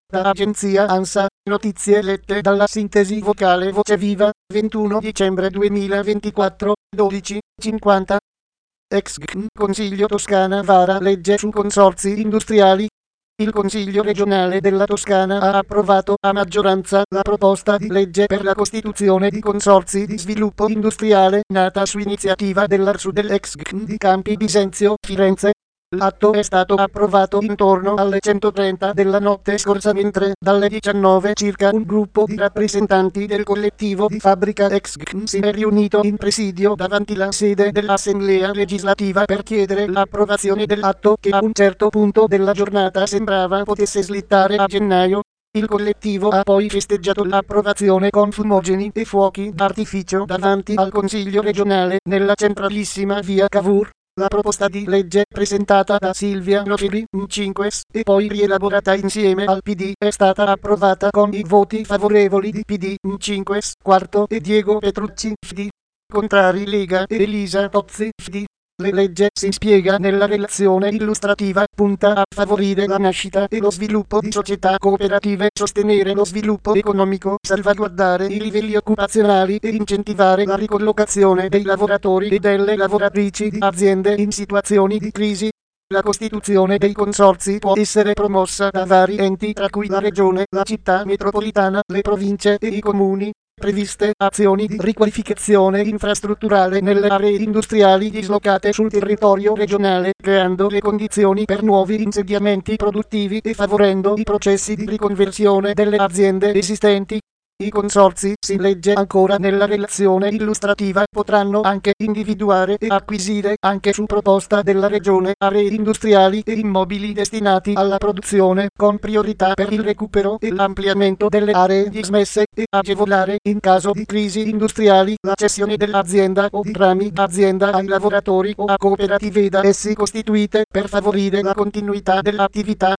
Da agenzia ANSA, notizie lette dalla sintesi vocale Voce Viva, 21 dicembre 2024, 12:50. Consiglio Toscana vara legge su consorzi industriali. Il Consiglio regionale della Toscana ha approvato a maggioranza la proposta di legge per la costituzione di consorzi di sviluppo industriale nata su iniziativa dell'ARSU di Campi Bisenzio, Firenze. L'atto è stato approvato intorno alle 1:30 della notte scorsa, mentre dalle 19 circa un gruppo di rappresentanti del collettivo di Fabbrica si è riunito in presidio davanti la sede dell'Assemblea legislativa per chiedere l'approvazione dell'atto che a un certo punto della giornata sembrava potesse slittare a gennaio. Il collettivo ha poi festeggiato l'approvazione con fumogeni e fuochi d'artificio davanti al Consiglio regionale nella centralissima via Cavour. La proposta di legge presentata da Silvia Nofili, 5 e poi rielaborata insieme al PD è stata approvata con i voti favorevoli di PD, 5 quarto e Diego Petrucci, FD. Contrari Lega e Elisa Tozzi, FD. La legge, si spiega nella relazione illustrativa, punta a favorire la nascita e lo sviluppo di società cooperative, sostenere lo sviluppo economico, salvaguardare i livelli occupazionali e incentivare la ricollocazione dei lavoratori e delle lavoratrici di aziende in situazioni di crisi. La costituzione dei consorzi può essere promossa da vari enti, tra cui la regione, la città metropolitana, le province e i comuni. Previste azioni di riqualificazione infrastrutturale nelle aree industriali dislocate sul territorio regionale, creando le condizioni per nuovi insediamenti produttivi e favorendo i processi di riconversione delle aziende esistenti. I consorzi, si legge ancora nella relazione illustrativa, potranno anche individuare e acquisire, anche su proposta della regione, aree industriali e immobili destinati alla produzione, con priorità per il recupero e l'ampliamento delle aree dismesse, e agevolare, in caso di crisi industriali, la cessione dell'azienda o di rami d'azienda ai lavoratori o a cooperative da essi costituite, per favorire la continuità dell'attività.